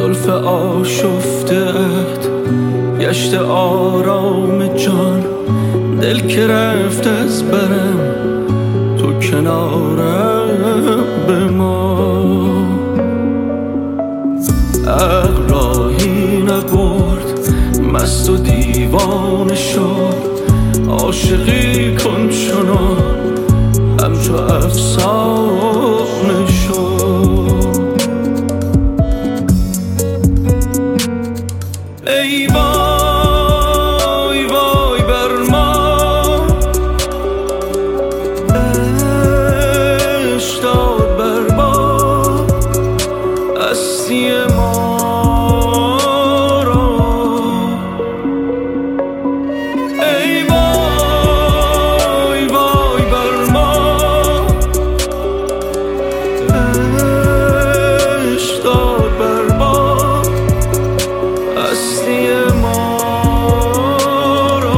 زلف آشفته‌ات گشت آرام جان، دل که رفت از برم تو کنارم بمان. عقل راهی نبرد مست و دیوانه شد، عاشقی کن چنان همچو افسانه شد. ای وای وای بر ما، عشق داد بر ما هستی ما را. ای وای وای بر ما، عشق داد بر ما هستی ما را.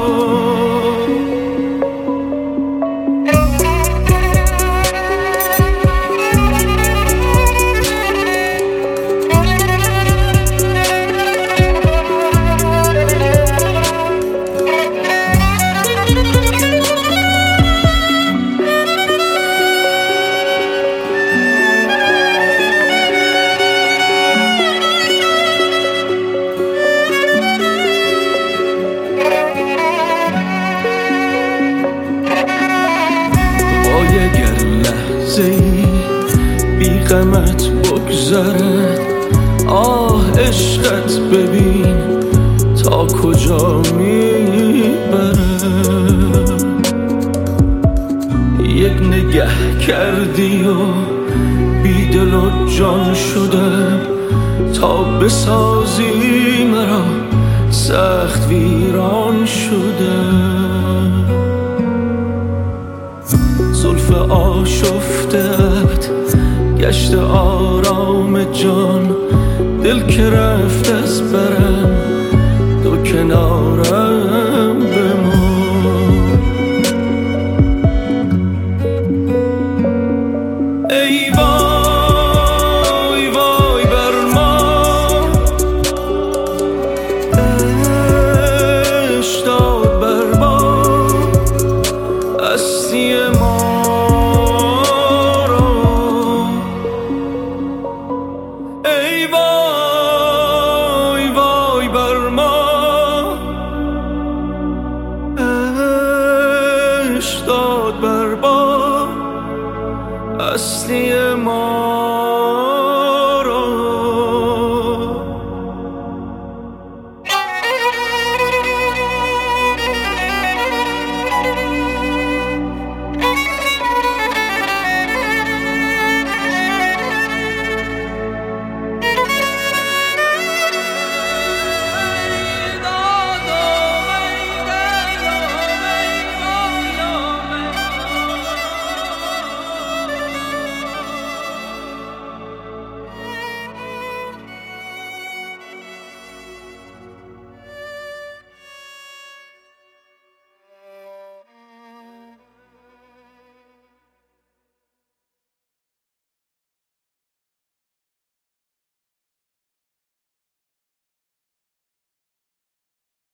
اگر لحظه‌ای بی غمت بگذرد، آه عشقت ببین تا کجا میبرد. یک نگه کردی و بی دل و جان شدم، تا بسازی مرا سخت ویران شدم. زلف آشفته‌ات گشت آرام جان، دل که رفت از برم تو کنارم بمان. ای وای وای بر ما، عشق داد بر ما هستی ما را. ای وای وای بر ما، عشق داد بر ما هستی ما.